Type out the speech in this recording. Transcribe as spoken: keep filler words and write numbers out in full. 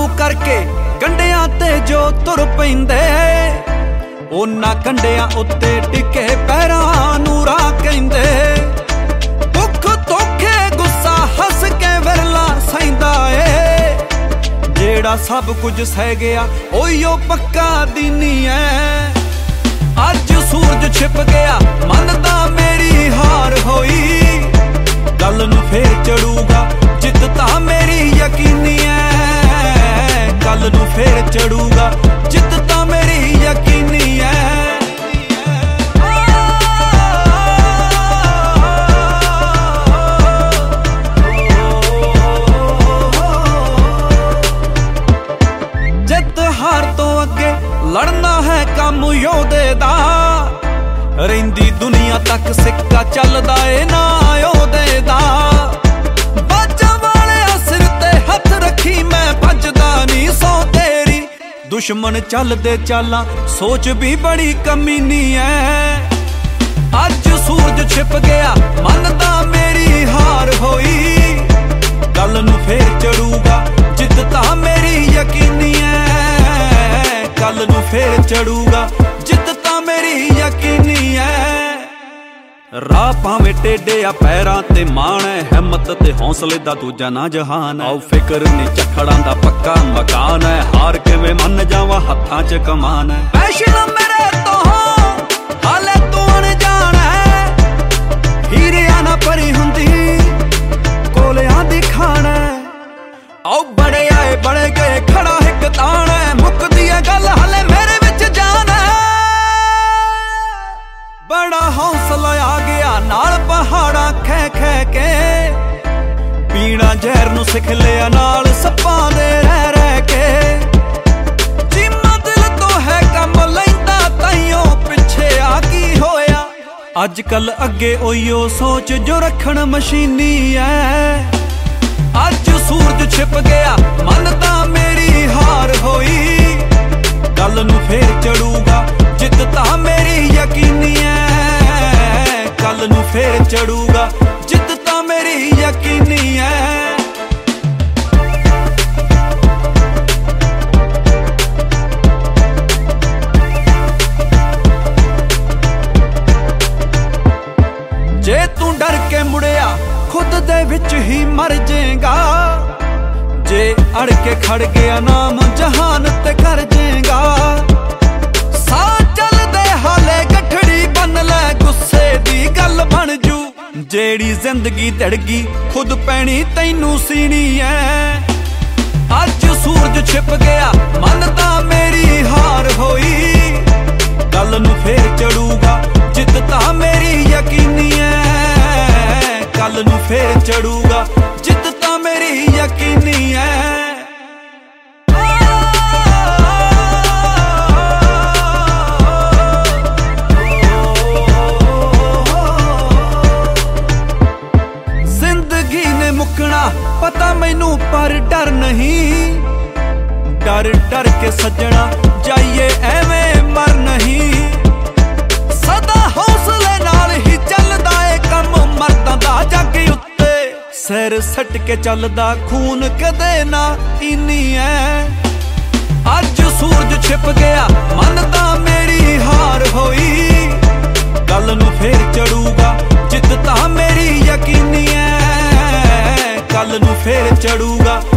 करके कंडियां ते जो तुर पैंदे उन्हां कंडियां उत्ते टिके पैरां नूं राह कहंदे। भुख धोखे गुस्सा हस के विरला सहिंदा ए जेड़ा सब कुछ सह गया ओहियो पक्का दीनी है। अज सूरज छिप गया मनदा मेरी हार होई गल नूं फेर चढ़ूगा जित तां मेरी यकीनी है। गल नूं फेर चढ़ूगा जित तां मेरी यकीनी है। जित हार तो अगे लड़ना है काम योधे दा रहिंदी दुनिया तक सिक्का चलदा ए ना योधे दा। बाजा वाले सिर ते हथ रखी मैं भजदा नी सौ तेरी दुश्मन चलदे चालां सोच भी बड़ी कमीनी है। अज सूरज छिप गया मनदा मेरी हार होई गल नूं फेर चढ़ूगा जित तां मेरी यकीनी है। गल नूं फेर चढ़ूगा जित तां मेरी यकीनी है। राह भावें टेढ़े आ पैरां ते मान है हिम्मत ते हौसले दा दूजा ना जहान है। आओ फिक्र नी झखड़ां दा पक्का मकान है हार किवें मन जावां हत्थां च कमान है। फैशन मेरे तो हाले तू अनजान है हीरिया ना भरी हुंदी कोलियां दी खान है। आओ बड़े आए बड़े गए खड़ा हिक तान है मुकदी है गल हाले मेरे विच जान है। बड़ा हौसला आ गया नाल पहाड़ा खै खै के पीना जहर नूं सिख लिया नाल सप्पां दे रह रह के। जिम्मा दिल तो है कम लैंदा ताइयों पिछे आ की होया अज कल अगे ओहियो सोच जो रखण मशीनी है। अज सूरज छिप गया मनदा मेरी हार होई गल नूं फेर चढ़ूगा जित तां मेरी यकीनी है। गल नूं फेर चढ़ूगा जित तां मेरी यकीनी है। जे तू डर के मुड़िया खुद दे विच ही मर जाएगा जे अड़ के खड़ गया नाम जहान ते कर जाएगा। साह चलदे हाले गठड़ी बन ले गुस्से दी गल बन जू जेड़ी जिंदगी धड़गी खुद पैनी तैनू सीनी है। अज सूरज छिप गया मनदा मेरी हार होई गल नूं फेर चढ़ूगा जित तां मेरी यकीनी है। गल नूं फेर चढ़ूगा जित तां मेरी यकीनी है। जिंदगी ने मुकना पता मैनू पर डर नहीं डर डर के सजना जाइए एवें मर नहीं। सदा हौसले नाल ही चलदा ए कम मरदा दा जग उत्ते सिर सट के चलदा खून कदे ना इनी है। अज सूरज छिप गया मनदा मेरी हार होई गल नूं फेर चढ़ूगा जित तां मेरी यकीनी है। गल नूं फेर चढ़ूगा